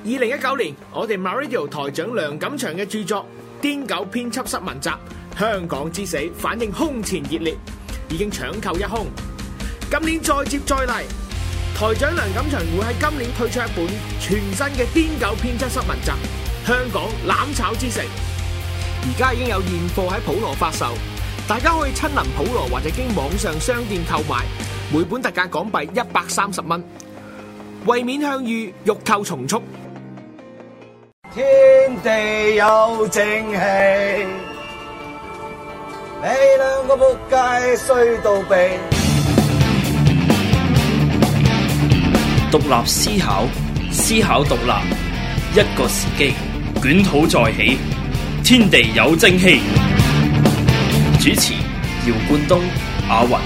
2019年，我哋 MyRadio 台長梁錦祥嘅著作《癲狗編輯室文集：香港之死》反應空前熱烈，已經搶購一空。今年再接再厲，台長梁錦祥會喺今年推出一本全新嘅《癲狗編輯室文集：香港攬炒之城》，而家已經有現貨喺普羅發售，大家可以親臨普羅或者經網上商店購買，每本特價港幣130蚊。為免向隅，欲購從速。 天地有正氣，你兩個仆街衰到痹。 獨立思考，思考獨立，一個時機，捲土再起，天地有正氣。主持：姚冠東、阿雲。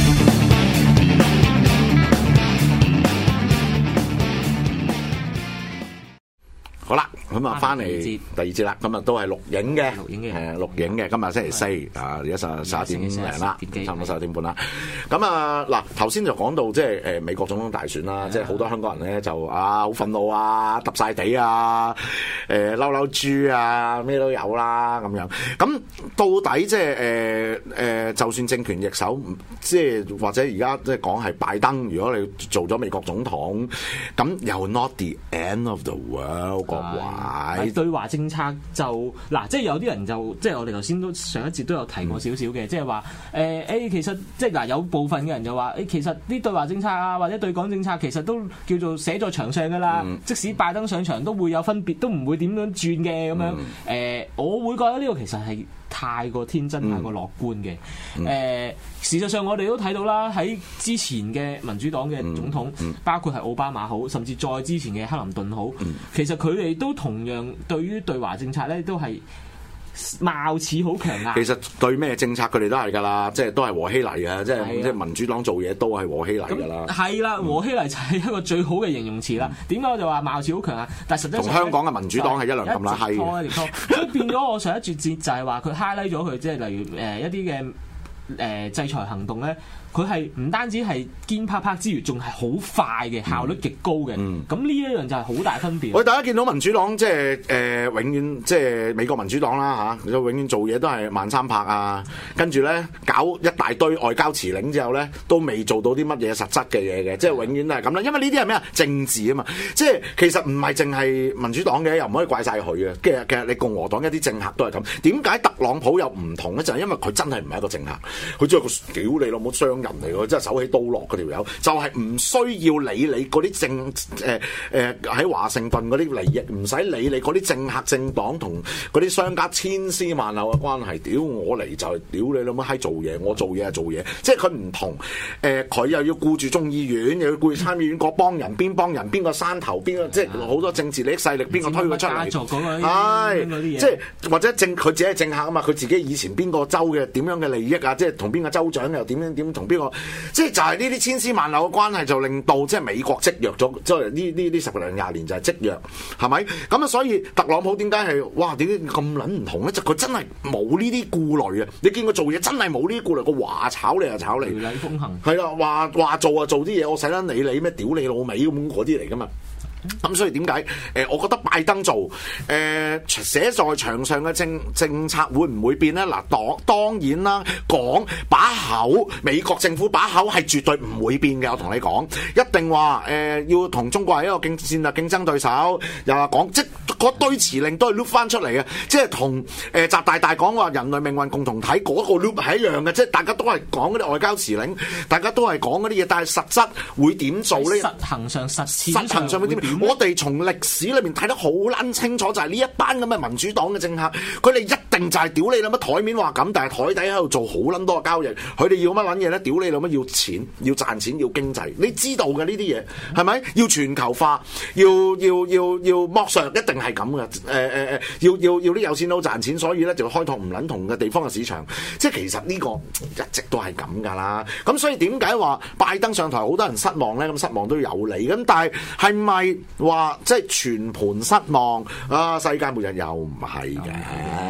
好啦，咁啊翻嚟第二節啦，咁啊都係錄影嘅，錄影嘅。今日星期四啊，而家11點零啦，差唔多11點半啦。咁啊嗱，頭先就講到即係美國總統大選啦，即係好多香港人咧就好憤怒啊，揼晒地啊，嬲豬啊，咩都有啦咁樣。咁到底即係就算政權易手，即係或者而家即係講係拜登，如果你做咗美國總統，咁又 not the end of the world。 對華政策就嗱，即係有啲人就即係我哋頭先都上一節都有提過少少嘅，即係話其實即係嗱有部分嘅人就話其實啲對華政策啊或者對港政策其實都叫做寫在牆上㗎啦，即使拜登上場都會有分別，都唔會點樣轉嘅咁樣。我會覺得呢個其實係太過天真、太過樂觀嘅。事實上我哋都睇到啦，喺之前嘅民主黨嘅總統，包括係奧巴馬好，甚至再之前嘅克林頓好，其實佢哋都同樣對於對華政策咧都係貌似好強硬。 其實對咩政策佢哋都係㗎啦，即係都係和稀泥嘅，即係民主黨做嘢都係和稀泥㗎啦。 係啦，和稀泥就係一個最好嘅形容詞啦。點解我就話貌似好強硬？但係實際上同香港嘅民主黨係一樣咁啦，係。所以變咗我上一節節就係話佢 highlight 咗佢，即係例如一啲嘅制裁行動咧，佢係唔單止係堅啪啪之餘，仲係好快嘅，效率極高嘅。咁呢一樣就係好大分別。 大家見到民主黨即係永遠即係美國民主黨啦嚇，永遠做嘢都係慢三拍啊，跟住咧搞一大堆外交辭令之後咧，都未做到啲乜嘢實質嘅嘢嘅，即係永遠都係咁啦。因為呢啲係咩啊？政治啊嘛，即係其實唔係淨係民主黨嘅，又唔可以怪晒佢嘅。其實你共和黨一啲政客都係咁。點解特朗普又唔同咧？就係因為佢真係唔係一個政客，佢只係個屌你老母商人嚟㗎，真係手起刀落嗰條友，就係唔需要理你嗰啲喺華盛頓嗰啲利益，唔使理你嗰啲政客政黨同嗰啲商家千絲萬縷嘅關係。屌我嚟就係屌你老母閪做嘢，我做嘢係做嘢，即係佢唔同。佢又要顧住眾議院，又要顧住參議院嗰幫人，邊幫人，邊個山頭，邊個即係好多政治利益勢力，邊個推佢出嚟？係即係或者佢自己係政客啊嘛，佢自己以前邊個州嘅點樣嘅利益啊，即係同邊個州長又點同邊個，即係就係呢啲千絲萬縷嘅關係，就令到即係美國積弱咗，即係呢10零20年就係積弱，係咪？咁啊，所以特朗普點解係哇？點解咁撚唔同咧？就佢真係冇呢啲顧慮啊！你見佢做嘢真係冇呢啲顧慮，個話炒你就炒你， 雷厲風行係啦，話做啊做啲嘢，我使得理你咩？屌你老味咁嗰啲嚟噶嘛？咁所以點解我覺得拜登做寫在牆上嘅政策會唔會變咧？嗱，當然啦，講把口，美國政府把口係絕對唔會變嘅。我同你講，一定話要同中國係一個戰略競爭對手，又話講即嗰堆詞令都係 loop 翻出嚟嘅，即係同習大大講話人類命運共同體嗰個 loop 係一樣嘅，即係大家都係講嗰啲外交詞令，大家都係講嗰啲嘢，但係實質會點做呢？ 實行上實踐上會點？我哋從歷史裏面睇得好撚清楚，就係呢一班咁嘅民主黨嘅政客，佢哋一定就係屌你諗乜台面話咁，但係台底喺度做好撚多嘅交易。佢哋要乜撚嘢咧？屌你諗乜要錢，要賺錢，要經濟。你知道嘅呢啲嘢係咪？要全球化，要剝削，一定係咁嘅。要啲有錢佬賺錢，所以咧就開拓唔撚同嘅地方嘅市場。即係其實呢個一直都係咁㗎啦。咁所以點解話拜登上台好多人失望咧？咁失望都有理。咁但係咪話即係全盤失望啊？世界末日又唔係嘅。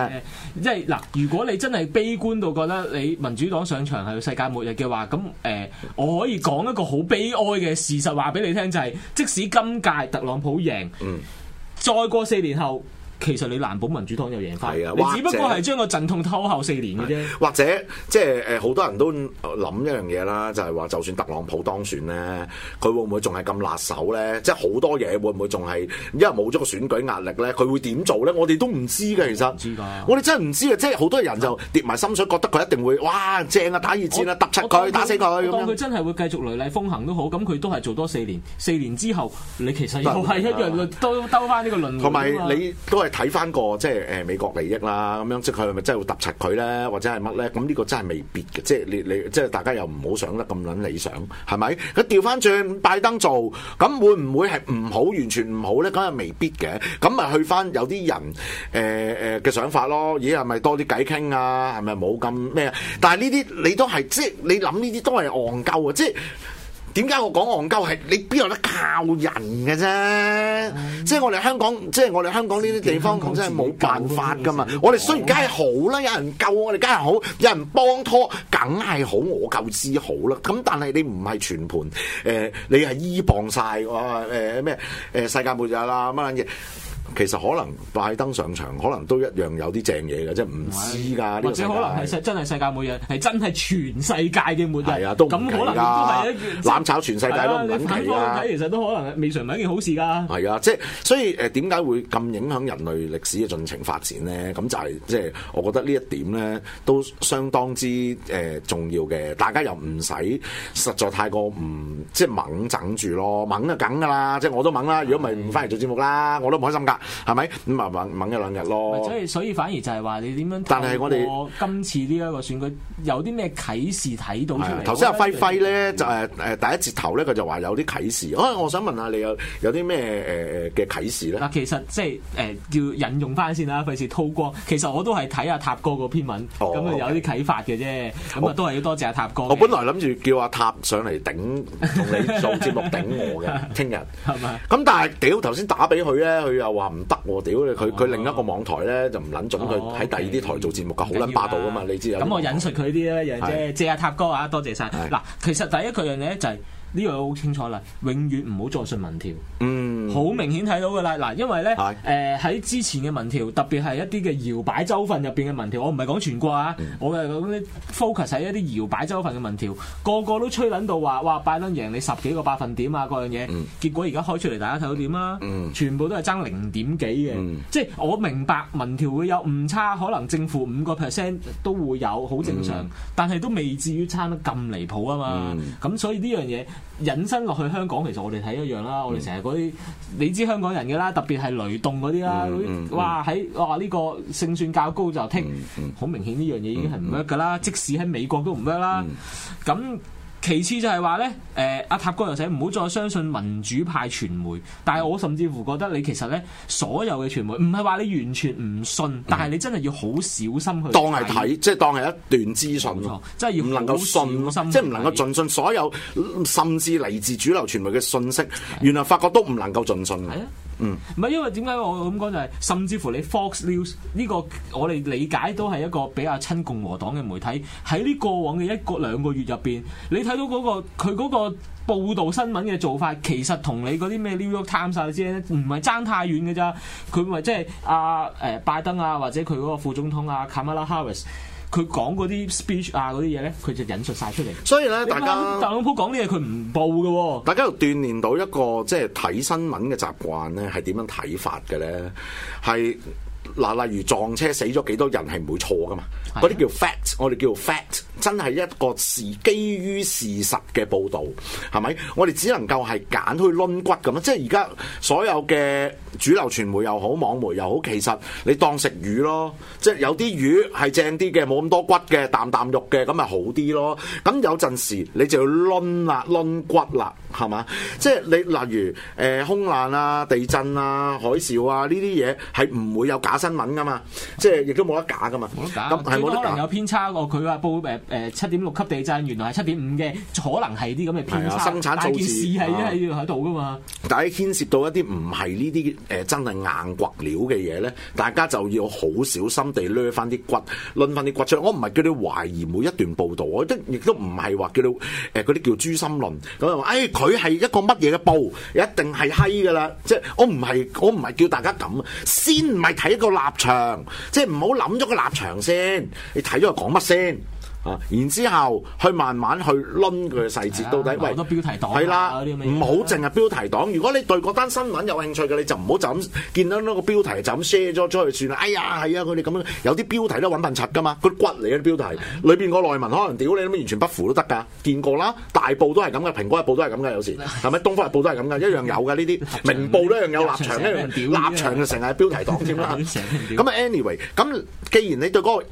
即係嗱，如果你真係悲觀到覺得你民主黨上場係世界末日嘅話，咁我可以講一個好悲哀嘅事實話俾你聽，就係即使今屆特朗普贏，再過4年後。其實你難保民主黨又贏翻，你只不過係將個陣痛拖後4年嘅啫。或者即係好多人都諗一樣嘢啦，就係話就算特朗普當選咧，佢會唔會仲係咁辣手咧？即係好多嘢會唔會仲係因為冇咗個選舉壓力咧？佢會點做咧？我哋都唔知嘅，其實。唔知㗎。我哋真係唔知嘅，即係好多人就跌埋心水，覺得佢一定會哇正啊，打熱戰啊，揼柒佢，打死佢咁樣。當佢真係會繼續雷厲風行都好，咁佢都係做多4年。4年之後，你其實又係一樣都兜翻呢個輪迴。同埋你都係睇翻個即係美國利益啦，咁樣即係佢係咪真係會揼柒佢咧，或者係乜咧？咁呢個真係未必嘅，即係你即係大家又唔好想得咁撚理想，係咪？佢調翻轉拜登做，咁會唔會係唔好完全唔好咧？咁係未必嘅，咁咪去翻有啲人嘅想法咯。咦，係咪多啲偈傾啊？係咪冇咁咩？但係呢啲你都係即係你諗呢啲都係戇鳩啊！即係。點解我講戇鳩係你邊有得靠人嘅啫？即係我哋香港，即係我哋香港呢啲地方，講真係冇辦法噶嘛。我哋雖然梗係好啦，有人救我哋梗係好，有人幫拖梗係好，我夠知好啦。咁但係你唔係全盤你係依傍晒咩世界末日啦乜撚嘢？其實可能拜登上場，可能都一樣有啲正嘢嘅，即係唔知㗎。或者可能係真係世界末日，係真係全世界嘅末日。係啊，都唔奇㗎。咁可能都係攬炒全世界都唔撚奇㗎。其實都可能未嘗唔係一件好事㗎。係啊，即係所以點解會咁影響人類歷史嘅進程發展咧？咁就係即係我覺得呢一點咧都相當之重要嘅。大家又唔使實在太過唔即係猛整住咯，猛就梗㗎啦。即係我都猛啦，如果唔係唔翻嚟做節目啦，我都唔開心㗎。係咪咁啊？猛一兩日咯。所以反而就係話你點樣？但係我哋今次呢一個選舉有啲咩啟示睇到出嚟？頭先阿輝咧就第一節頭咧，佢就話有啲啟示。我想問下你有啲咩嘅啟示咧？嗱，其實即係叫引用翻先啦，費事韜光。其實我都係睇阿塔哥嗰篇文，咁有啲啟發嘅啫。咁啊，都係要多謝阿塔哥。我本來諗住叫阿塔上嚟頂同你做節目頂我嘅，聽日係咪？咁但係屌頭先打俾佢咧，佢又話唔得喎！屌你，佢另一個網台咧就唔撚準佢喺第二啲台做節目㗎，好撚霸道㗎嘛！你知咁我引述佢啲啦，樣啫，借阿塔哥啊，多謝晒。嗱，其實第一個樣嘢就係呢個好清楚啦，永遠唔好再信民調。好明顯睇到㗎啦。嗱，因為咧喺之前嘅民調，特別係一啲嘅搖擺州份入邊嘅民調，我唔係講全國啊，我係講啲 focus 喺一啲搖擺州份嘅民調，個個都吹撚到話，哇，拜登贏你10幾個百分點啊，嗰樣嘢。結果而家開出嚟，大家睇到點啊？全部都係爭0點幾嘅。即係我明白民調會有誤差，可能正負5%都會有，好正常。但係都未至於差得咁離譜啊嘛。咁所以呢樣嘢引申落去香港，其實我哋睇一樣啦。我哋成日嗰啲，你知香港人嘅啦，特別係雷動嗰啲啦，哇呢個勝算較高就剔，好明顯呢樣嘢已經係唔 work 㗎啦。即使喺美國都唔 work 啦。咁其次就係話咧，阿塔哥又寫唔好再相信民主派傳媒，但係我甚至乎覺得你其實咧所有嘅傳媒唔係話你完全唔信，但係你真係要好小心去當係睇，即係當係一段資訊咯，即係要唔能夠信，即係唔能夠盡信所有，甚至嚟自主流傳媒嘅信息，原來發覺都唔能夠盡信嘅。唔係因為點解我咁講就係，甚至乎你 Fox News 呢個我哋理解都係一個比較親共和黨嘅媒體，喺呢過往嘅2個月入邊，你睇到佢嗰個報導新聞嘅做法，其實同你嗰啲咩 New York Times 啊之類唔係爭太遠嘅咋，佢咪即係拜登啊，或者佢嗰個副總統啊 Kamala Harris。佢講嗰啲 speech 啊嗰啲嘢咧，佢就引述晒出嚟。所以咧，大家特朗普講啲嘢佢唔報嘅喎。大家又鍛鍊到一個即係睇新聞嘅習慣咧，係點樣睇法嘅咧？係嗱，例如撞車死咗幾多人係唔會錯噶嘛？嗰啲叫 fact， 我哋叫 fact， 真係一個基於事實嘅報導，係咪？我哋只能夠係揀去攆骨咁啊！即係而家所有嘅主流傳媒又好，網媒又好，其實你當食魚咯，即係有啲魚係正啲嘅，冇咁多骨嘅，啖肉嘅，咁咪好啲咯。咁有陣時你就要攆骨啦，係嘛？即係你例如空難啊、地震啊、海嘯啊呢啲嘢係唔會有假新聞噶嘛，即係亦都冇得假噶嘛。 冇得假， 咁係冇得假。 可能有偏差喎。佢話報7.6級地震，原來係7.5嘅，可能係啲咁嘅偏差。 生產數字但件事係喺度噶嘛。 但係牽涉到一啲唔係呢啲真係硬骨料嘅嘢咧，大家就要好小心地掠翻啲骨，攆翻啲骨出嚟。我唔係叫你懷疑每一段報導，我亦都唔係話叫你嗰啲叫誅心論咁就話，佢係一個乜嘢嘅報，一定係閪㗎啦。即係我唔係叫大家咁，先唔係睇一個立場，即係唔好諗咗個立場先，你睇咗佢講乜先。然之後去慢慢去攆佢嘅細節，到底好多標題黨係啦，唔好淨係標題黨。如果你對嗰單新聞有興趣嘅，你就唔好就咁見到嗰個標題就咁 share 咗出去算啦。哎呀，係啊，佢哋咁樣有啲標題都揾笨柒噶嘛，佢骨嚟嘅啲標題，裏邊個內文可能屌你咁完全不符都得㗎。見過啦，大報都係咁嘅，蘋果日報都係咁嘅，有時係咪？東方日報都係咁嘅，一樣有㗎呢啲。明報都一樣有立場，立場就成日係標題黨添啦。咁啊 anyway，咁既然你對嗰個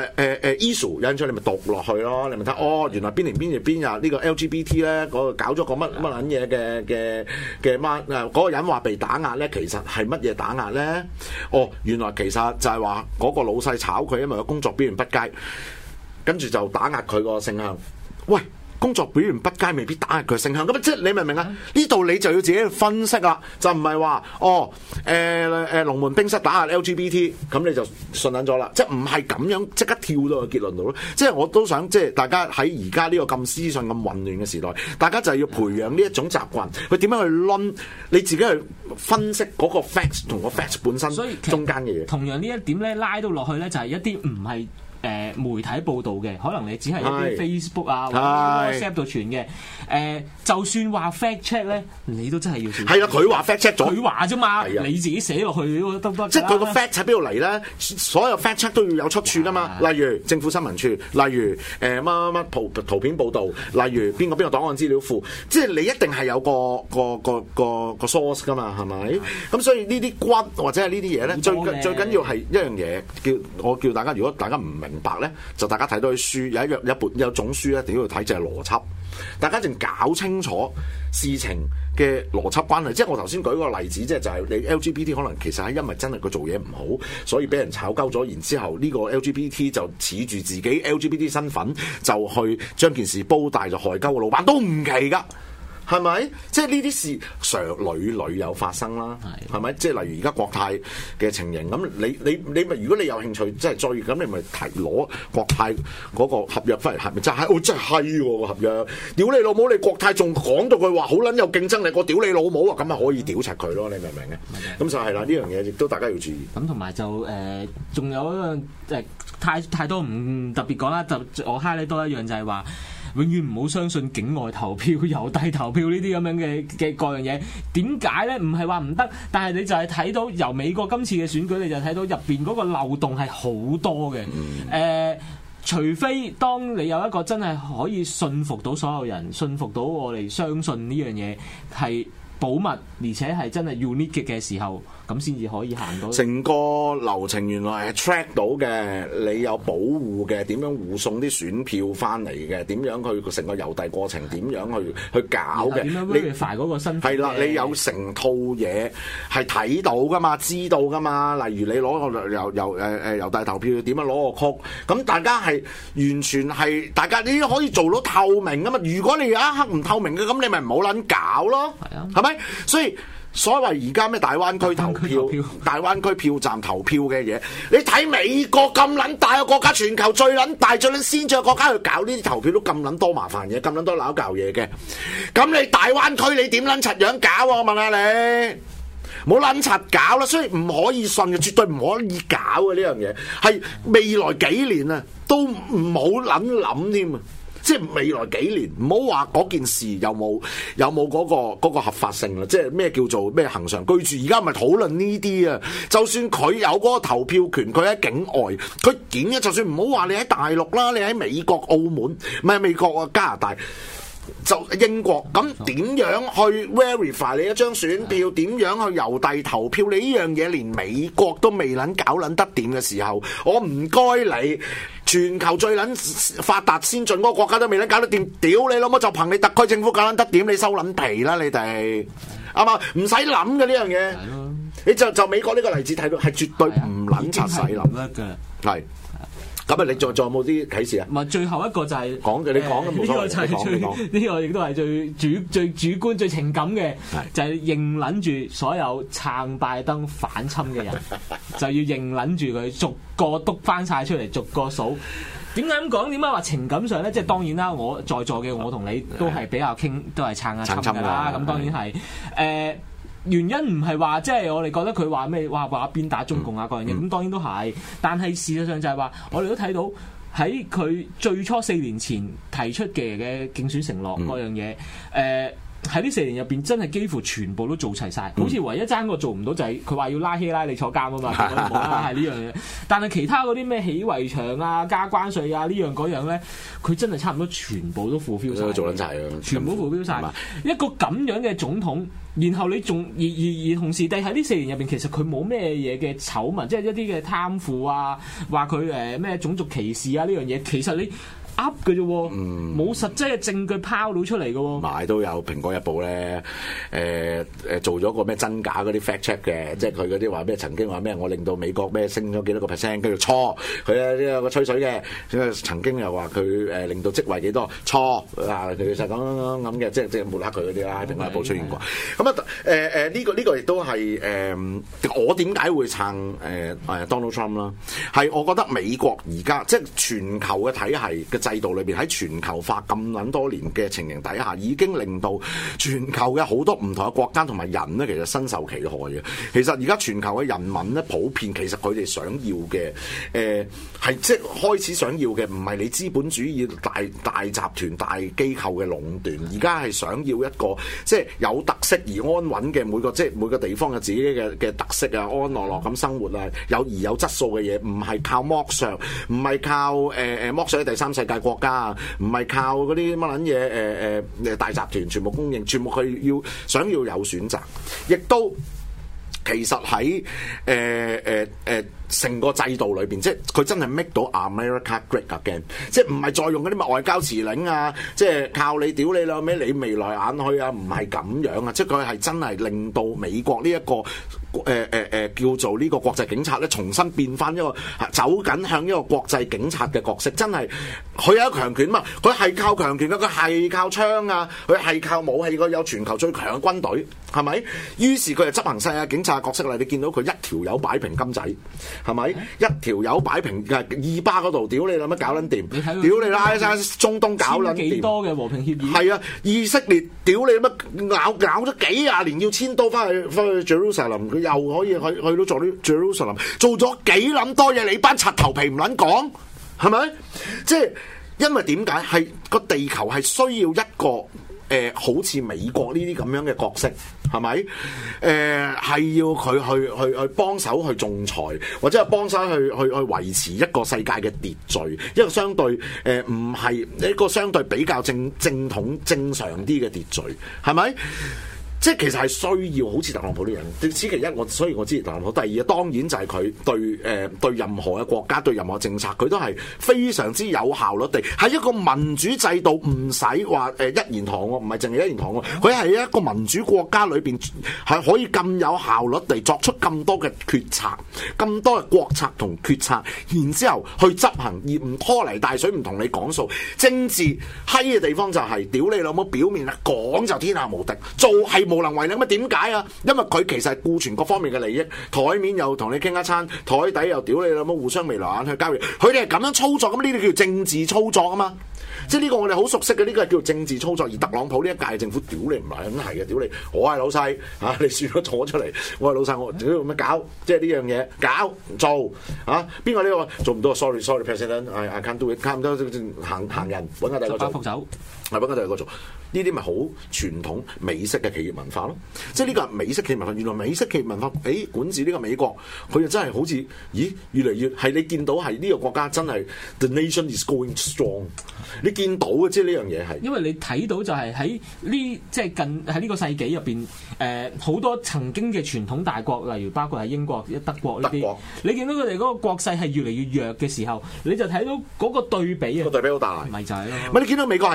issue 有興趣，你咪讀落去咯，你咪睇原來邊年邊月邊日呢個 LGBT 咧，嗰個搞咗個乜撚嘢嘅嗰個人話被打壓咧，其實係乜嘢打壓咧？原來其實就係話嗰個老細炒佢，因為個工作表現不佳，跟住就打壓佢個性向。喂！工作表現不佳未必打壓佢性向，咁即係你明唔明啊？呢度你就要自己去分析啦，就唔係話龍門冰室打壓 LGBT， 咁你就信撚咗啦，即係唔係咁樣即刻跳到個結論度咯？即係我都想即係大家喺而家呢個咁資訊咁混亂嘅時代，大家就係要培養呢一種習慣，佢點樣去論你自己去分析嗰個 facts 同個 facts 本身中間嘅嘢。 同樣呢一點咧拉到落去咧，就係一啲唔係媒體報導嘅，可能你只係一啲 Facebook 啊或者 WhatsApp 度傳嘅。就算話 fact check 咧，你都真係要小心。 係啦，佢話 fact check 咗， 佢話啫嘛，你自己寫落去都得。 即係佢個 fact 喺邊度嚟咧？所有 fact check 都要有出處噶嘛。例如政府新聞處，例如乜圖片報導，例如邊個檔案資料庫，即係你一定係有個 source 噶嘛，係咪？咁所以呢啲骨或者係呢啲嘢咧，最緊要係一樣嘢，我叫大家，如果大家唔明白咧，就大家睇到啲書，有種書咧，一定要睇就係邏輯。大家淨搞清楚事情嘅邏輯關係，即係我頭先舉個例子，即係就係你 LGBT 可能其實係因為真係佢做嘢唔好，所以俾人炒鳩咗，然之後呢個 LGBT 就恃住自己 LGBT 身份，就去將件事煲大，就害鳩個老闆都唔奇㗎。係咪？即係呢啲事屢有發生啦，係咪？即係例如而家國泰嘅情形咁，你咪如果你有興趣，即係再咁，你咪攞國泰嗰個合約翻嚟，係咪真係？真係閪喎個合約！屌你老母！你國泰仲講到佢話好撚有競爭力，我屌你老母啊！咁咪可以屌柒佢咯？你明唔明嘅？咁就係啦，呢樣嘢亦都大家要注意。 咁同埋就仲有一樣太多唔特別講啦，就我 highlight 多一樣就係話。永遠唔好相信境外投票、郵遞投票呢啲咁樣嘅各樣嘢。點解咧？唔係話唔得，但係你就係睇到由美國今次嘅選舉，你就睇到入邊嗰個漏洞係好多嘅。除非當你有一個真係可以信服到所有人、信服到我哋相信呢樣嘢係保密，而且係真係 unique 嘅時候，咁先至可以行到。 成個流程原來係 track 到嘅，你有保護嘅，點樣護送啲選票翻嚟嘅，點樣去成個郵遞過程，點樣去搞嘅？ 點樣 verify 嗰個身份？ 係啦，你有成套嘢係睇到噶嘛，知道噶嘛。例如你攞個郵遞投票點樣攞個曲，咁大家係完全係大家你可以做到透明噶嘛。如果你有一刻唔透明嘅，咁你咪唔好撚搞咯，係咪？所以所謂而家咩大灣區投票、大灣區票站投票嘅嘢，你睇美國咁撚大嘅國家，全球最撚大、最撚先進嘅國家去搞呢啲投票都咁撚多麻煩嘢，咁撚多撈教嘢嘅，咁你大灣區你點撚柒樣搞啊？我問下你，冇撚柒搞啦，所以唔可以信嘅，絕對唔可以搞嘅呢樣嘢，係未來幾年啊都唔好諗添啊！即係未來幾年，唔好話嗰件事有冇嗰個合法性啦。即係咩叫做咩恆常居住？而家咪討論呢啲啊。就算佢有嗰個投票權，佢喺境外，佢點嘅？就算唔好話你喺大陸啦，你喺美國、澳門，唔係美國啊，加拿大。就英國咁點樣去 verify 你一張選票？點樣去郵遞投票？你呢樣嘢連美國都未撚搞撚得掂嘅時候，我唔該你，全球最撚發達先進嗰個國家都未撚搞得掂，屌你老母就憑你特區政府搞撚得掂，你收撚皮啦你哋，啱嘛？唔使諗嘅呢樣嘢。 你就美國呢個例子睇到係絕對唔撚擦洗啦，係。咁啊！你仲有冇啲啟示啊？ 唔係最後一個就係講嘅，你講咁冇所謂。 呢個就係呢個亦都係最主觀、最情感嘅，就係認撚住所有撐拜登反侵嘅人，就要認撚住佢，逐個篤翻晒出嚟，逐個數。點解咁講？點解話情感上咧？即係當然啦，我在座嘅我同你都係比較傾，都係撐侵㗎啦。咁當然係原因唔係話即係我哋覺得佢話咩話邊打中共啊嗰樣嘢，咁當然都係。但係事實上就係話，我哋都睇到喺佢最初4年前提出嘅競選承諾嗰樣嘢，喺呢4年入邊真係幾乎全部都做齊晒，好似唯一爭個做唔到就係佢話要拉希拉里坐監啊嘛，係呢樣嘢。但係其他嗰啲咩起圍牆啊、加關稅啊呢樣嗰樣咧，佢真係差唔多全部都 fulfill 晒， 做撚晒啊！ 全部 fulfill 晒。一個咁樣嘅總統，然後你仲而同時地喺呢4年入邊，其實佢冇咩嘢嘅醜聞，即係一啲嘅貪腐啊，話佢咩種族歧視啊呢樣嘢，其實你噏嘅啫喎，冇實際嘅證據拋到出嚟嘅喎。買都有蘋果日報咧，做咗個咩真假嗰啲 fact check 嘅，即係佢嗰啲話咩曾經話咩我令到美國咩升咗幾多個 percent，跟住錯，佢呢有個吹水嘅，曾經又話佢令到職位幾多錯啊，佢就咁嘅，即係抹黑佢嗰啲啦，喺蘋果日報出現過。咁啊呢個亦都係我點解會撐Donald Trump 啦？係我覺得美國而家即係全球嘅體系嘅制度裏邊，喺全球化咁撚多年嘅情形底下，已經令到全球嘅好多唔同嘅國家同埋人咧，其實身受其害嘅。其實而家全球嘅人民咧，普遍其實佢哋想要嘅，係即係開始想要嘅，唔係你資本主義大集團、大機構嘅壟斷，而家係想要一個即係有特色而安穩嘅每個地方嘅自己嘅特色啊，安安樂樂咁生活啊，有質素嘅嘢，唔係靠剝削，唔係靠剝削第三世界國家啊，唔係靠嗰啲乜撚嘢大集團全部供應，全部佢想要有選擇，亦都其實喺成個制度裏邊，即係佢真係 make 到 America great again， 即係唔係再用嗰啲乜外交辭令啊，即係靠你屌你啦咩，你眉來眼去啊，唔係咁樣啊，即係佢係真係令到美國呢一個叫做呢個國際警察咧，重新變翻一個走緊向一個國際警察嘅角色，真係佢有強權嘛，佢係靠強權嘅，佢係靠槍啊，佢係靠武器，佢有全球最強嘅軍隊，係咪？於是佢就執行世界警察嘅角色啦。你見到佢一條友擺平金仔，係咪？一條友擺平以巴嗰度，屌你啦乜搞撚掂？屌你啦，中東搞撚掂？幾多嘅和平協議？係啊，以色列屌你乜咬咗幾廿年，要遷都翻去 Jerusalem， 佢又可以去到做啲 Jerusalem， 做咗幾撚多嘢？你班柒頭皮唔撚講，係咪？即係因為點解係個地球係需要一個好似美國呢啲咁樣嘅角色，係咪？係要佢去幫手去仲裁，或者係幫手去維持一個世界嘅秩序，一個相對唔係一個相對比較正統正常啲嘅秩序，係咪？即係其實係需要好似特朗普呢樣，此其一，所以我支持特朗普。第二當然就係佢對任何嘅國家、對任何政策，佢都係非常之有效率地，係一個民主制度，唔使話一言堂喎，唔係淨係一言堂喎，佢係一個民主國家裏邊係可以咁有效率地作出咁多嘅決策、咁多嘅國策同決策，然之後去執行，而唔拖泥帶水，唔同你講數。政治閪嘅地方就係屌你老母，表面啊講就天下無敵，做係無能為力。咁啊點解啊？因為佢其實係顧全各方面嘅利益，台面又同你傾一餐，台底又屌你啦，咁互相眉來眼去交易。佢哋係咁樣操作，咁呢啲叫政治操作啊嘛。即係呢個我哋好熟悉嘅，呢個係叫政治操作。而特朗普呢一屆政府屌你唔係咁係嘅，屌你我係老細啊！你選咗坐出嚟，我係老細，我屌咁樣搞，即係呢樣嘢搞做啊！邊個呢個做唔到 ？Sorry President，I can't do it，行人揾下第二個做，走係揾下第二個做。呢啲咪好傳統美式嘅企業文化咯，即係呢個係美式企業文化。原來美式企業文化，管治呢個美國，佢就真係好似，咦，越嚟越係你見到係呢個國家真係 the nation is going strong。你見到嘅，即係呢樣嘢係，因為你睇到就係喺呢即係近喺呢個世紀入邊，好多曾經嘅傳統大國，例如包括係英國、德國呢啲，你見到佢哋嗰個國勢係越嚟越弱嘅時候，你就睇到嗰個對比啊，個對比好大，咪就係咯。咪你見到美國係企翻起身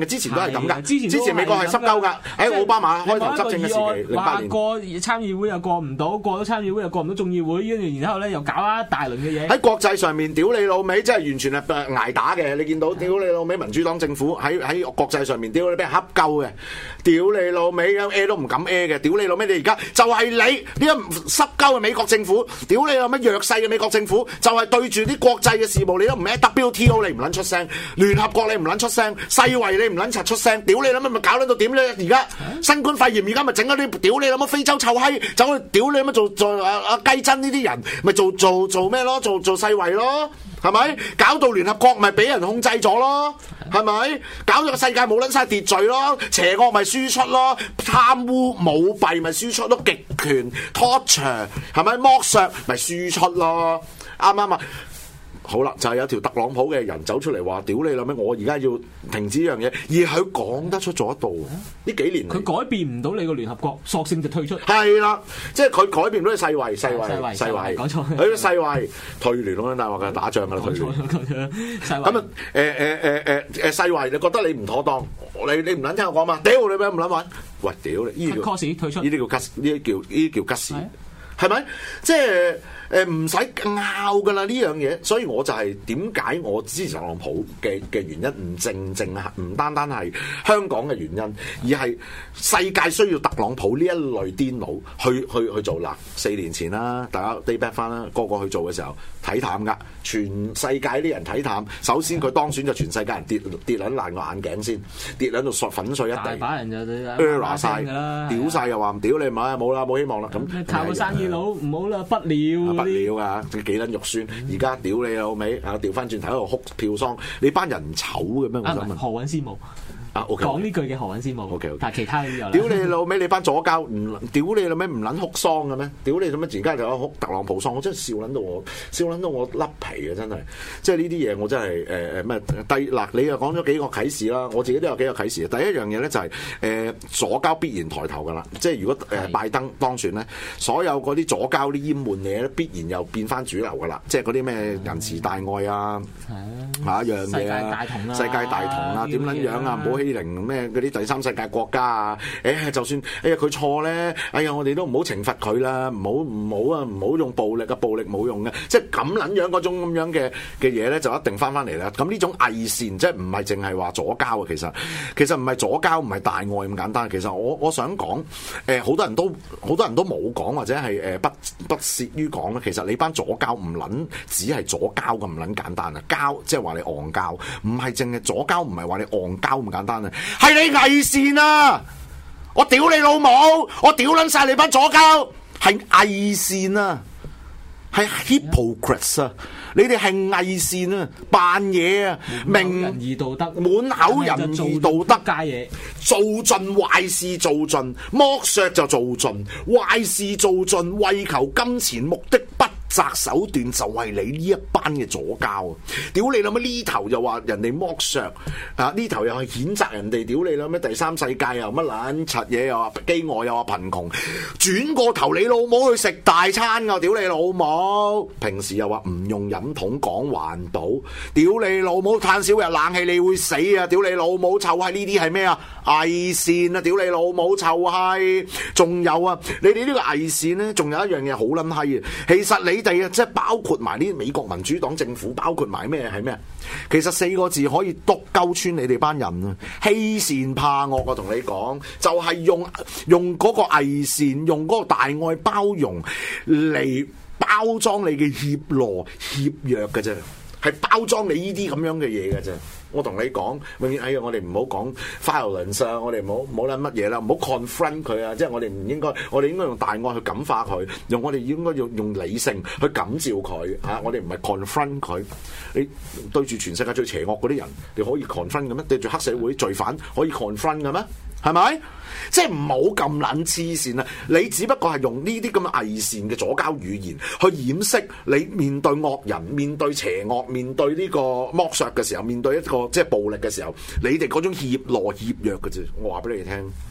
嘅，之前都係咁㗎。 之前美國係濕鳩㗎，喺奧巴馬開頭執政嘅時期，08年過參議會又過唔到，過咗參議會又過唔到眾議會，跟住然後咧又搞一大輪嘅嘢。 喺國際上面屌你老味，真係完全係捱打嘅。你見到屌你老味民主黨政府喺國際上面屌你俾人恰鳩嘅，屌你老味咁都唔敢嘅，屌你老味你而家就係你呢個濕鳩嘅美國政府，屌你老味弱勢嘅美國政府，就係對住啲國際嘅事務你都唔 WTO 你唔撚出聲，聯合國你唔撚出聲，世衛你唔撚柒出聲，屌你老味咪搞到點咧？而家新冠肺炎而家咪整嗰啲屌你老味非洲臭閪走去屌你老味做雞珍呢啲人，咪做咩咯？做世衛咯。係咪搞到聯合國咪俾人控制咗咯？係咪搞到個世界冇撚晒秩序咯？邪惡咪輸出咯，貪污舞弊咪輸出咯，極權 torture 係咪剝削咪輸出咯？啱唔啱啊？好啦，就係有條特朗普嘅人走出嚟話：屌你啦咩！我而家要停止呢樣嘢，而佢講得出做得到。呢幾年佢改變唔到你個聯合國，索性就退出。 係啦，即係佢改變唔到世衛， 講錯。 佢世衛退聯咁樣，但係話佢打仗㗎啦，退聯。 世衛咁啊世衛，你覺得你唔妥當？你唔撚聽我講嘛？屌你咩唔撚玩？喂，屌你！呢啲叫退出，呢啲叫吉士，係咪？即係。唔使拗噶啦呢樣嘢，所以我就係點解我支持特朗普嘅原因，唔單單係香港嘅原因，而係世界需要特朗普呢一類癲佬去做啦。4年前啦，大家 day back 翻啦，個去做嘅時候睇淡噶，全世界啲人睇淡。首先佢當選就全世界人跌撚爛個眼鏡先，跌撚到粉碎一地， 大把人就晒屌晒又話唔屌你咪冇啦冇希望啦咁。 靠個生意佬唔好啦，不了。 不了啊！幾撚肉酸，而家屌你老味啊！調翻轉頭喺度哭票喪，你班人唔醜嘅咩？我想問何韻詩冇啊 ，OK， 講呢句嘅何韻詩冇 ，OK， 但係其他啲有。 屌你老味，你班左膠唔屌你老味唔撚哭喪嘅咩？屌你做乜而家就有哭特朗普喪？我真係笑撚到我甩皮啊！真係，即係呢啲嘢我真係咩？嗱，你又講咗幾個啟示啦，我自己都有幾個啟示。第一樣嘢咧就係左膠必然抬頭㗎啦，即係如果拜登當選咧，所有嗰啲左膠啲閹悶嘢咧，必然又變翻主流㗎啦，即係嗰啲咩仁慈大愛啊，下一樣嘢啊，世界大同啊，點撚樣啊，唔好欺凌咩嗰啲第三世界國家啊！就算佢錯咧，我哋都唔好懲罰佢啦，唔好用暴力啊，暴力冇用嘅，即係咁撚樣嗰種咁樣嘅嘢咧，就一定翻嚟啦。咁呢種偽善，即係唔係淨係話左膠啊？其實唔係左膠，唔係大愛咁簡單。其實我想講，好多人都冇講，或者係不屑於講啦。其實你班左膠唔撚只係左膠咁唔撚簡單啊！膠即係話你戇膠，唔係淨係左膠，唔係話你戇膠咁簡單啊！係你偽善啊！我屌你老母！我屌撚晒你班左膠，係偽善啊！係 hypocrites 啊！你哋係偽善啊，扮嘢啊，明仁義道德， 滿口仁義道德加嘢， 做盡壞事做盡，剝削就做盡，壞事做盡，為求金錢目的不擇手段，就係你呢一班嘅左膠啊！屌你諗乜呢頭又話人哋剝削啊，呢頭又係譴責人哋，屌你諗乜第三世界又乜撚柒嘢，又話飢餓又話貧窮，轉過頭你老母去食大餐㗎，屌你老母！平時又話唔用飲筒講環保，屌你老母！嘆少日冷氣你會死啊！屌你老母臭閪！呢啲係咩啊？偽善啊！屌你老母臭閪！仲有啊，你哋呢個偽善咧，仲有一樣嘢好撚閪啊！其實你哋啊，即係包括埋呢啲美國民主黨政府，包括埋咩係咩？其實4個字可以篤鳩穿你哋班人啊！欺善怕惡，我同你講，就係用嗰個偽善，用嗰個大愛包容嚟包裝你嘅怯懦怯弱嘅啫，係包裝你呢啲咁樣嘅嘢嘅啫。我同你講，永遠我哋唔好講 violence 啊，我哋唔好諗乜嘢啦，唔好 confront 佢啊，即係我哋應該用大愛去感化佢，我哋應該用理性去感召佢嚇，我哋唔係 confront 佢。你對住全世界最邪惡嗰啲人，你可以 confront 嘅咩？對住黑社會罪犯可以 confront 嘅咩？係咪？即係唔好咁撚黐線啊！你只不過係用呢啲咁嘅偽善嘅左膠語言去掩飾你面對惡人、面對邪惡、面對呢個剝削嘅時候，面對一個即係暴力嘅時候，你哋嗰種怯懦怯弱嘅啫。我話俾你哋聽，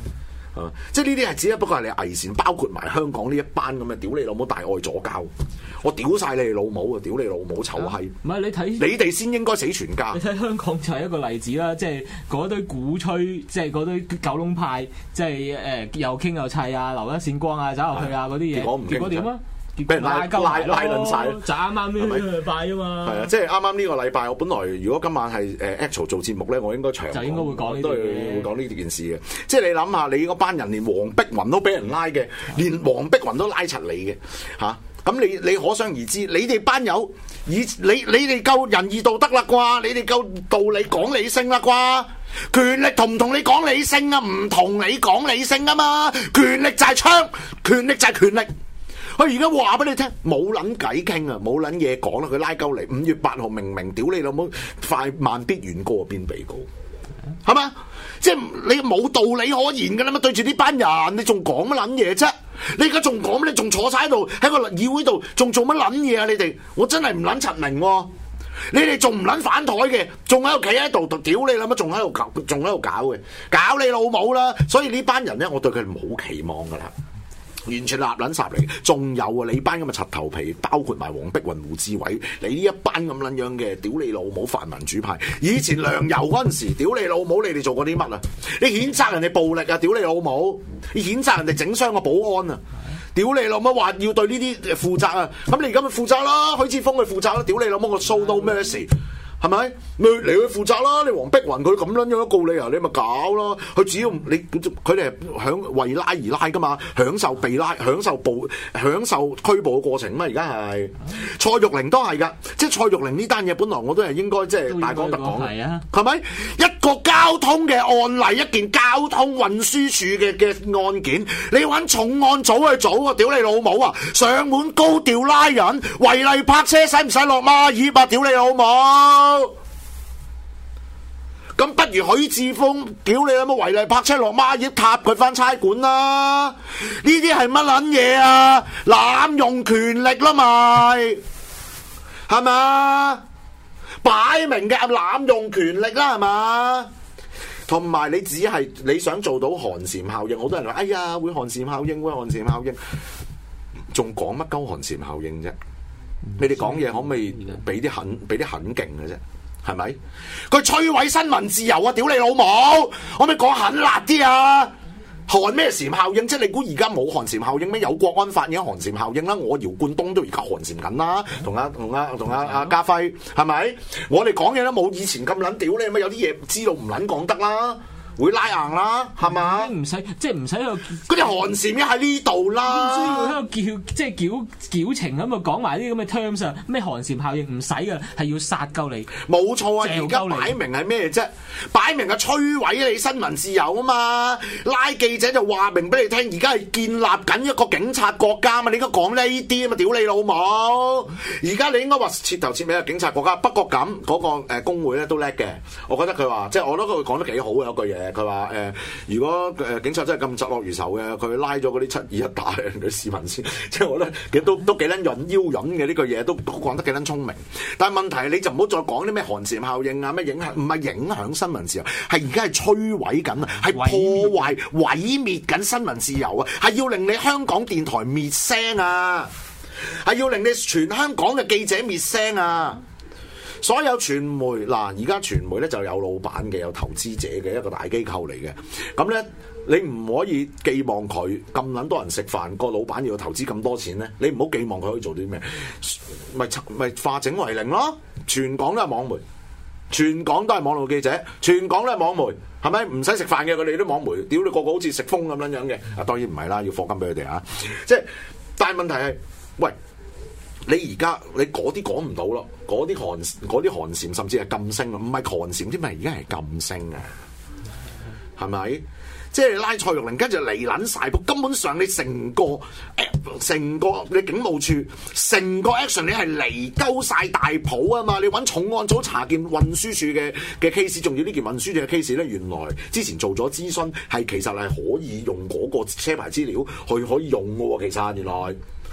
即係呢啲係只不過係你偽善，包括埋香港呢一班咁嘅屌你老母大愛左膠，我屌晒你哋老母啊！屌你老母臭閪！ 唔係你睇， 你哋先應該死全家。 你睇香港就係一個例子啦，即係嗰堆鼓吹，即係嗰堆九龍派，即係又傾又砌啊，留一線光啊，走入去啊嗰啲嘢，結果點啊？ 俾人拉撚晒， 就啱啱呢個禮拜啊嘛。 係啊，即係啱啱呢個禮拜，我本來如果今晚係Actual 做節目咧，我應該長就應該會講呢啲都係會講呢件事嘅。即係你諗下，你嗰班人連黃碧雲都俾人拉嘅，連黃碧雲都拉柒你嘅嚇。咁你可想而知，你哋班友你哋夠仁義道德啦啩？你哋夠道理講理性啦啩？權力同唔同你講理性啊？唔同你講理性啊嘛！權力就係槍，權力就係權力。佢而家話俾你聽，冇撚偈傾啊，冇撚嘢講啦，佢拉鳩嚟。5月8號明明屌你老母，快慢必遠過邊被告，係嘛？即係你冇道理可言㗎啦嘛！對住呢班人，你仲講乜撚嘢啫？你而家仲講，你仲坐晒喺度喺個議會度，仲做乜撚嘢啊？你哋，我真係唔撚柒明喎！你哋仲唔撚反台嘅，仲喺度企喺度屌你啦乜？仲喺度搞嘅，搞你老母啦！所以呢班人咧，我對佢哋冇期望㗎啦。完全立撚殺嚟，仲有啊！你班咁嘅柒頭皮，包括埋黃碧雲、胡志偉，你呢一班咁撚樣嘅屌你老母泛民主派，以前梁游嗰陣時，屌你老母，你哋做過啲乜啊？你譴責人哋暴力啊！屌你老母，你譴責人哋整傷個保安啊！屌你老母，話要對呢啲負責啊！咁你而家咪負責啦，許智峰去負責啦！屌你老母，我掃到咩事？係咪？你去負責啦！你黃碧雲佢咁撚樣告你啊，你咪搞咯！佢只要你佢哋係為拉而拉噶嘛，享受被拉、享受拘捕嘅過程嘛。而家係蔡玉玲都係噶，即係蔡玉玲呢單嘢，本來我都係應該即係大講特講嘅，係咪？一個交通嘅案例，一件交通運輸署嘅案件，你揾重案組去做啊！屌你老母啊！上門高調拉人，違例泊車使唔使落孖葉啊？屌你老母！咁不如許智峰屌你有冇違例泊車落孖葉塔佢翻差館啦？呢啲係乜撚嘢啊？濫用權力啦咪，係嘛？擺明嘅濫用權力啦係嘛？同埋你只係你想做到寒蟬效應，好多人話哎呀會寒蟬效應，會寒蟬效應，仲講乜鳩寒蟬效應啫？你哋講嘢可唔可以俾啲狠勁嘅啫？係咪？佢摧毀新聞自由啊！屌你老母！可唔可以講狠辣啲啊？寒咩蟬效應？即係你估而家冇寒蟬效應咩？有國安法已經寒蟬效應啦！我姚冠東都而家寒蟬緊啦，同阿家輝係咪？我哋講嘢都冇以前咁撚屌你，咪有啲嘢知道唔撚講得啦。會拉硬啦，係嘛？唔使即係唔使喺度嗰啲寒蟬已經喺呢度啦。 唔需要喺度叫即係矯情咁啊，講埋啲咁嘅 terms 啊，咩寒蟬效應唔使噶，係要殺鳩你。 冇錯啊！而家擺明係咩啫？擺明係摧毀你新聞自由啊嘛！拉記者就話明俾你聽，而家係建立緊一個警察國家嘛！你應該講呢啲啊嘛！屌你老母！而家你應該話徹頭徹尾係警察國家。不過咁嗰個工會咧都叻嘅，我覺得佢話即係我覺得佢講得幾好嘅一句嘢。佢話如果警察真係咁疾惡如仇嘅，佢拉咗嗰啲721打嘅市民先，即係我覺得其實都幾撚腰韌嘅呢句嘢，都講得幾撚聰明。但係問題係你就唔好再講啲咩寒蟬效應啊，咩影響，唔係影響新聞自由，係而家係摧毀緊啊，係破壞毀滅緊新聞自由啊，係要令你香港電台滅聲啊，係要令你全香港嘅記者滅聲啊！所有傳媒嗱，而家傳媒咧就有老闆嘅，有投資者嘅一個大機構嚟嘅。咁咧，你唔可以寄望佢咁撚多人食飯，個老闆要投資咁多錢咧，你唔好寄望佢可以做啲咩？咪化整為零咯！全港都係網媒，全港都係網絡記者，全港都係網媒，係咪？唔使食飯嘅佢哋都網媒，屌你個個好似食風咁樣嘅。啊，當然唔係啦，要課金俾佢哋啊！即係，但係問題係，喂。你而家你嗰啲講唔到咯，嗰啲寒蟬甚至係禁聲啊，唔係寒蟬添，咪而家係禁聲啊，係咪？即係拉蔡玉玲，跟住嚟撚晒步，根本上你成個你警務處成個 action 你係嚟鳩晒大譜啊嘛！你揾重案組查件運輸署嘅 case， 仲要呢件運輸署嘅 case 咧，原來之前做咗諮詢，係其實係可以用嗰個車牌資料去可以用嘅喎，其實原來。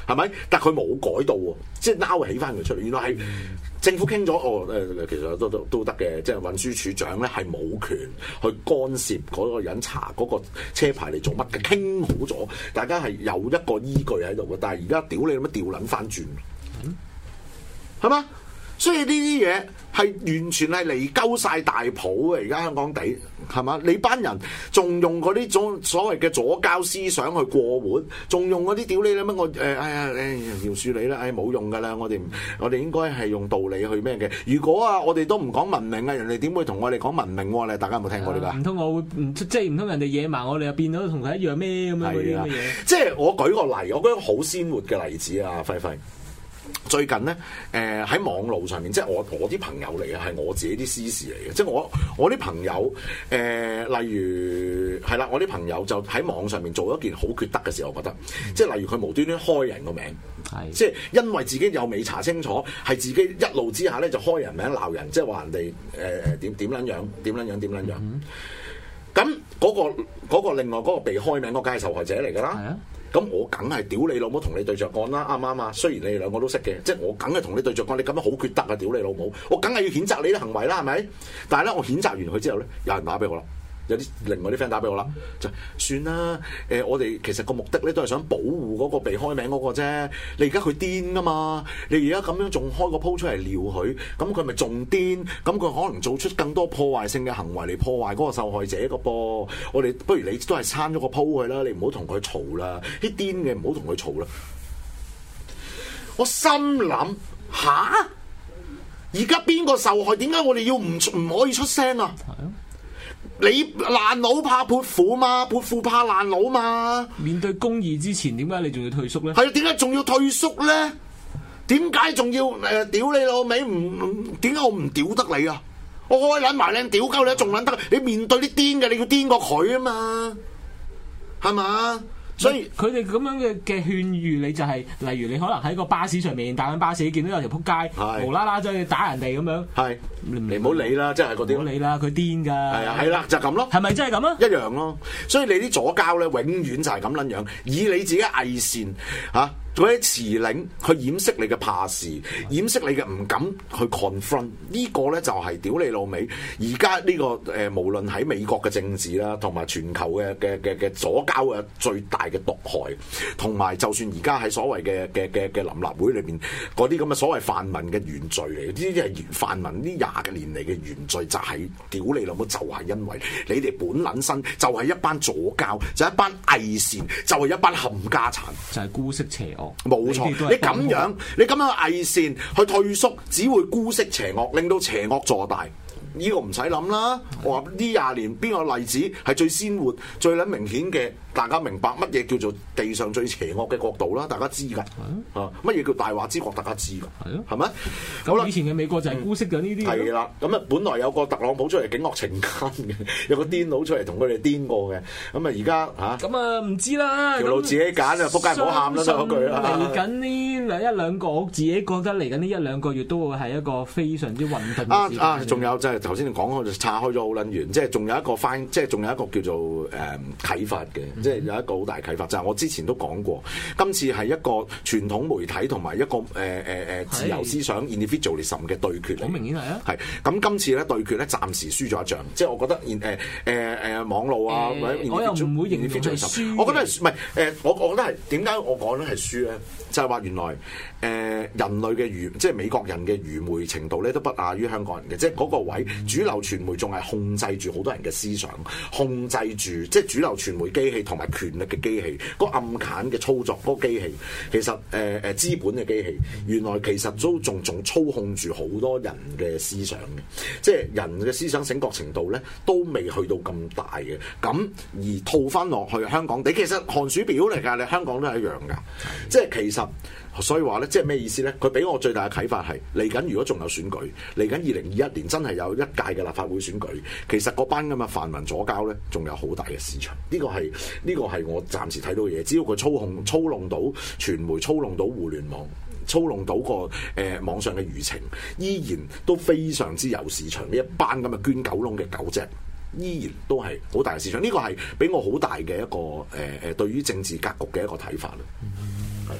係咪？但佢冇改到喎，即係撈起翻佢出嚟。原來係政府傾咗，其實都得嘅，即係運輸署長咧係冇權去干涉嗰個人查嗰個車牌嚟做乜嘅，傾好咗，大家係有一個依據喺度嘅。但係而家屌你乜調撚翻轉，係嘛？所以呢啲嘢係完全係離鳩晒大譜嘅，而家香港地係嘛？你班人仲用嗰啲所謂嘅左膠思想去過活，仲用嗰啲屌你啦乜我饒恕你啦，冇用噶啦，我哋應該係用道理去咩嘅？如果我哋都唔講文明啊，人哋點會同我哋講文明喎？你大家有冇聽過呢個？ 唔通我會即係唔通人哋野蠻，我哋又變到同佢一樣咩咁樣嗰啲乜嘢？ 即係我舉個例，我覺得好鮮活嘅例子啊，輝輝。最近咧，喺網路上面，即係我啲朋友嚟嘅，係我自己啲私事嚟嘅。即係我啲朋友，例如係啦，我啲朋友就喺網上面做一件好缺德嘅事，我覺得，即係例如佢無端端開人個名，即係因為自己又未查清楚，係自己一怒之下咧就開人名鬧人，即係話人哋點撚樣。咁嗰個另外嗰個被開名嗰個梗係受害者嚟㗎啦。咁我梗係屌你老母同你對着幹啦，啱唔啱啊？雖然你哋兩個都識嘅，即係我梗係同你對着幹，你咁樣好缺德啊！屌你老母，我梗係要譴責你啲行為啦，係咪？但係咧，我譴責完佢之後咧，有人打俾我啦，有啲另外啲 friend 打俾我啦，就算啦。我哋其實個目的咧都係想保護嗰個被開名嗰個啫。你而家佢癲㗎嘛？你而家咁樣仲開個鋪出嚟撩佢，咁佢咪仲癲？咁佢可能做出更多破壞性嘅行為嚟破壞嗰個受害者個噃。我哋不如你都係刪咗個鋪佢啦，你唔好同佢嘈啦。啲癲嘅唔好同佢嘈啦。我心諗吓，而家邊個受害？點解我哋要唔可以出聲啊？你爛佬怕潑婦嘛，潑婦怕爛佬嘛。面對公義之前，點解你仲要退縮咧？係啊，點解仲要退縮咧？點解仲要屌你老味？點解我唔屌得你啊？我開撚埋靚屌鳩你，仲撚得？你面對啲癲嘅，你要癲過佢啊嘛，係嘛？所以佢哋咁樣嘅勸喻你就係、是，例如你可能喺個巴士上面搭緊巴士，見到有條撲街無啦啦走去打人哋咁樣，係你唔好理啦，即係嗰啲唔好理啦，佢癲㗎，係啊，係啦，就咁咯，係咪真係咁啊？一樣咯，所以你啲左膠咧，永遠就係咁撚樣，以你自己偽善嚇。嗰啲詞領去掩飾你嘅怕事，掩飾你嘅唔敢去 confront， 呢個咧就係屌你老味。而家呢個無論喺美國嘅政治啦，同埋全球嘅左膠嘅最大嘅毒害，同埋就算而家喺所謂嘅臨立會裏邊嗰啲咁嘅所謂泛民嘅原罪嚟，呢啲係泛民呢20年嚟嘅原罪，就係屌你老母，就係因為你哋本撚身就係一班左膠，就係一班偽善，就係一班冚家產，就係姑息邪惡。冇錯，你咁樣偽善去退縮，只會姑息邪惡，令到邪惡坐大。呢個唔使諗啦。我話呢20年邊個例子係最鮮活、最撚明顯嘅？大家明白乜嘢叫做地上最邪惡嘅國度啦？大家知㗎。乜嘢叫大話之國？大家知㗎。係啊，係咪？好啦，以前嘅美國就係姑息緊呢啲。係啦，咁啊，本來有個特朗普出嚟警惡懲奸嘅，有個癲佬出嚟同佢哋癲過嘅。咁啊，而家咁啊，唔知啦。條路自己揀啊，仆街唔好喊啦，就嗰句啦。嚟緊呢一兩個，我自己覺得嚟緊呢1-2個月都會係一個非常之混沌嘅時間。仲有就係頭先你講開就岔開咗好撚遠，即係仲有一個仲有一個叫做啟發嘅。即係有一個好大啟發，就係、是、我之前都講過，今次係一個傳統媒體同埋一個自由思想 individualism 嘅對決嚟。好明顯係啊，係咁今次咧對決咧暫時輸咗一仗，即係我覺得網絡啊，或者我又唔會認為係輸。我覺得係唔係我覺得係點解我講咧係輸咧？就係、是、話原來人類嘅即係美國人嘅愚昧程度咧都不亞於香港人嘅，即係嗰個位主流傳媒仲係控制住好多人嘅思想，控制住即係主流傳媒機器同埋權力嘅機器，嗰個暗砍嘅操作嗰個機器，其實資本嘅機器，原來其實都仲操控住好多人嘅思想嘅，即係人嘅思想醒覺程度咧都未去到咁大嘅，咁而套翻落去香港地，其實寒暑表嚟㗎，你香港都係一樣㗎，即係其實。所以話咧，即係咩意思咧？佢俾我最大嘅啟發係嚟緊，如果仲有選舉，嚟緊2021年真係有一屆嘅立法會選舉，其實嗰班咁嘅泛民左膠咧，仲有好大嘅市場。呢個係我暫時睇到嘅嘢。只要佢操弄到傳媒，操弄到互聯網，操弄到個網上嘅輿情，依然都非常之有市場。呢一班咁嘅捐狗窿嘅狗隻，依然都係好大嘅市場。呢個係俾我好大嘅一個對於政治格局嘅一個睇法啦。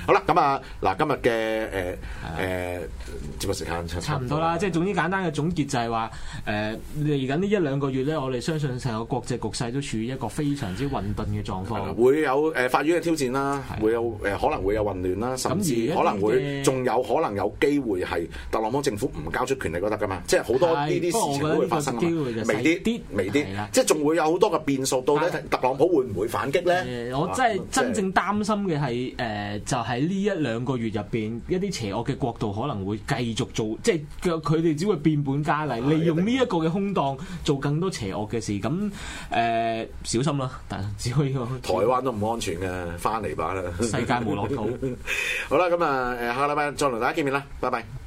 好啦，咁啊嗱，今日嘅節目時間差唔多啦，即係總之簡單嘅總結就係話嚟緊呢一兩個月咧，我哋相信成個國際局勢都處於一個非常之混沌嘅狀況， 會有法院嘅挑戰啦，會有可能會有混亂啦，甚至可能會仲有可能有機會係特朗普政府唔交出權力都得噶嘛，即係好多呢啲事情都會發生啊嘛，微啲，即係仲會有好多嘅變數，到底特朗普會唔會反擊咧？ 我真正擔心嘅係就喺呢一兩個月入邊，一啲邪惡嘅國度可能會繼續做，即係佢哋只會變本加厲，利用呢一個嘅空檔做更多邪惡嘅事。咁小心啦，但係只可以講台灣都唔安全嘅，翻嚟吧啦！ 世界無樂土。 好啦，咁啊下個禮拜再同大家見面啦，拜拜。